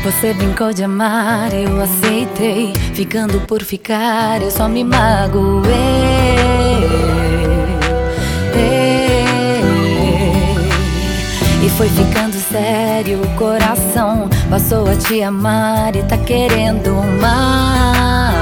Você brincou de amar, eu aceitei. Ficando por ficar, eu só me magoei. E foi ficando sério, o coração passou a te amar e tá querendo mais.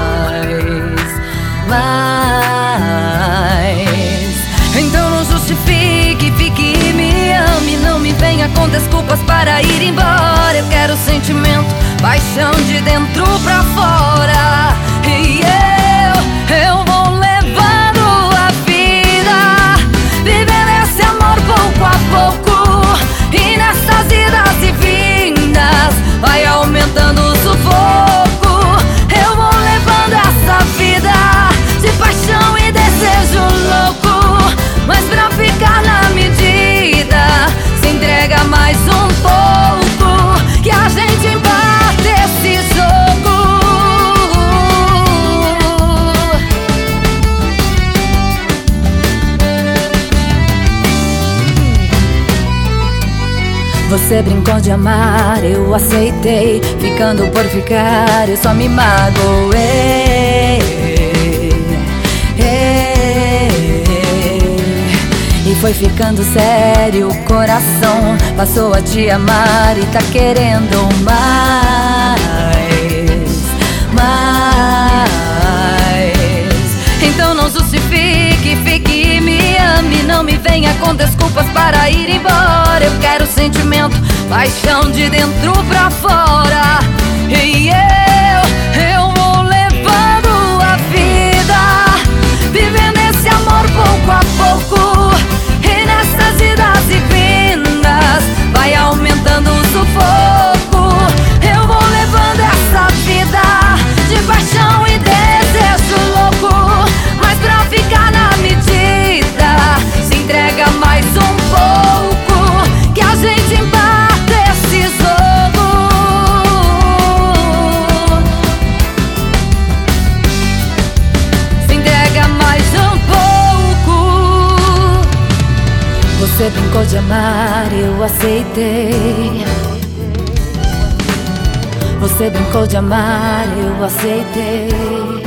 Então não justifique, fique e me ame. Não me venha com desculpas para ir embora. Eu quero sentimento, paixão de dentro pra fora. E eu vou levando a vida, vivendo esse amor pouco a pouco. E nessas idas e vindas vai aumentando o sufoco. Eu vou levando essa vida de paixão e desejo louco. Mas pra ficar na medida, se entrega mais um pouco, que a gente empata esse jogo. Você brincou de amar, eu aceitei. Ficando por ficar, eu só me magoei. E foi ficando sério, o coração passou a te amar e tá querendo mais. Então não justifique, fique e me ame. Não me venha com desculpas para ir embora. Eu quero sentimento, paixão de dentro pra fora. E eu vou levando a vida, vivendo esse amor pouco a pouco. E nessas idas e vindas vai aumentando o sufoco. Eu vou levando essa vida de paixão e desejo louco. Mas pra ficar na medida, se entrega mais um pouco, que a gente empata esse jogo. Se entrega mais um pouco. Você brincou de amar, eu aceitei. Você brincou de amar, eu aceitei.